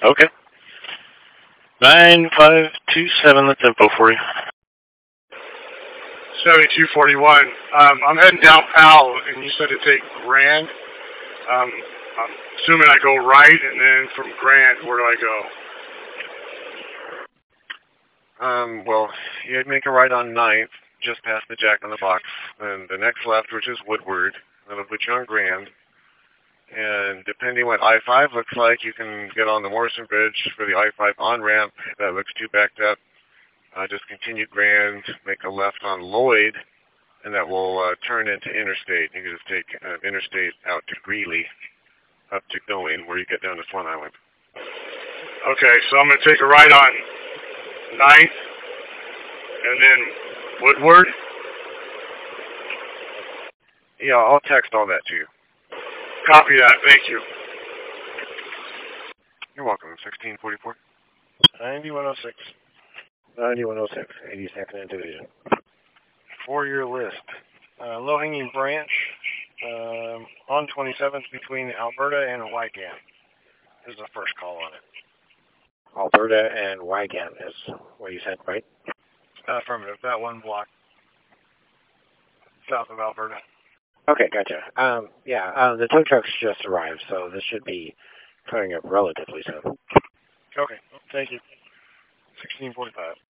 Okay. 9527, the tempo for you. 7241. I'm heading down Powell, and you said to take Grand. I'm assuming I go right, and then from Grand, where do I go? Well, you'd make a right on 9th, just past the Jack in the Box, and the next left, which is Woodward. That'll put you on Grand. And depending what I-5 looks like, you can get on the Morrison Bridge for the I-5 on-ramp. If that looks too backed up, just continue Grand, make a left on Lloyd, and that will turn into Interstate. You can just take Interstate out to Greeley, up to Going, where you get down to Swan Island. Okay, so I'm going to take a right on 9th, and then Woodward? Yeah, I'll text all that to you. Copy that, thank you. You're welcome. 1644. 9106. 9106, 82nd Division. For your list, low-hanging branch on 27th between Alberta and Wygant is the first call on it. Alberta and Wygant is what you said, right? Affirmative. That one block south of Alberta. Okay, gotcha. The tow trucks just arrived, so this should be coming up relatively soon. Okay, thank you. 1645.